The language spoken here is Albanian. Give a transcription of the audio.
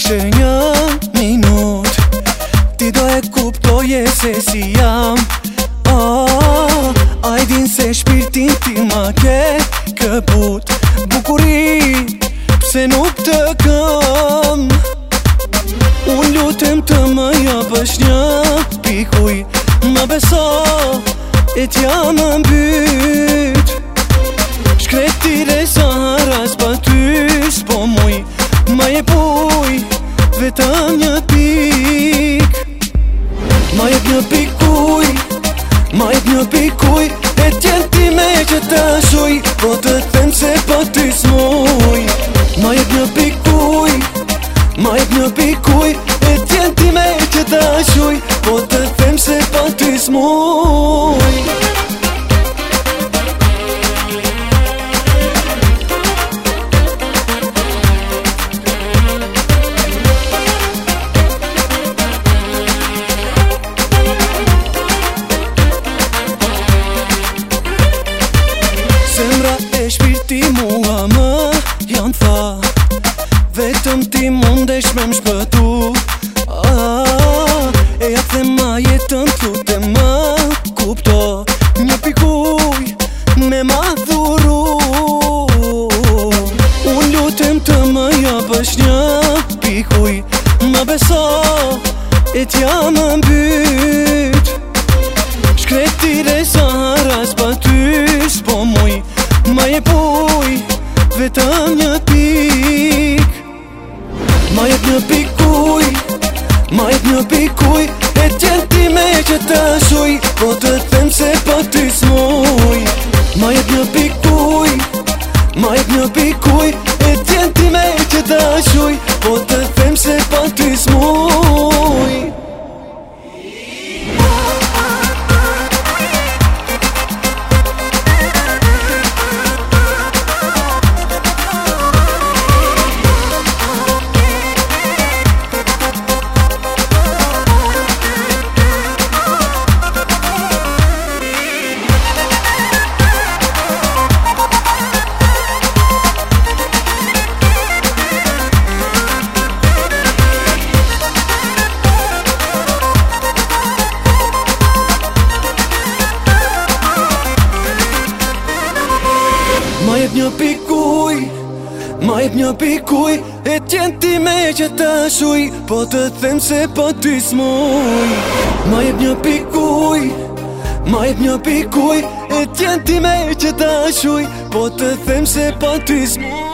Ishte një minut ti do e kuptoje se si jam. A i din se shpirtin ti ma ke këput. Bukuri, pse nuk të kam. Unë lutem të më japësh një pikuj. Ma beso, e t'ja më mbyt. Shkretire Saharas pa ty s'po muj. Ma je puj, vetëm një pik. Ma jep një pikuj, ma jep një pikuj. E t'jen ti me që të shuj, po të them se pa ty s'muj. Ma jep një pikuj, ma jep një pikuj. E t'jen ti me që të shuj, po të them se pa ty s'muj. Zemra e shpirti mua më janë tha, vetëm ti mundesh me m'shpëtu. E ja the ma jetën t'lutem më kupto. Një pikuj me ma dhuru. Unë lutem të më japësh një pikuj. Ma beso, e t'ja më mbyt. Shkretire Saharas pa ty s'po muj. Ma je puj, vetëm një pik. Ma jep një pikuj, ma jep një pikuj. E t'jen ti me që të shuj, po të them se pa ty s'muj. Ma jep një pikuj, ma jep një pikuj. E t'jen ti me që të shuj, po të them se pa ty s'muj. Ma jep një pikuj, ma jep një pikuj. E t'jen ti me që të shuj, po të them se pa ty s'muj. Ma jep një pikuj, ma jep një pikuj. E t'jen ti me që të shuj, po të them se pa ty s'muj.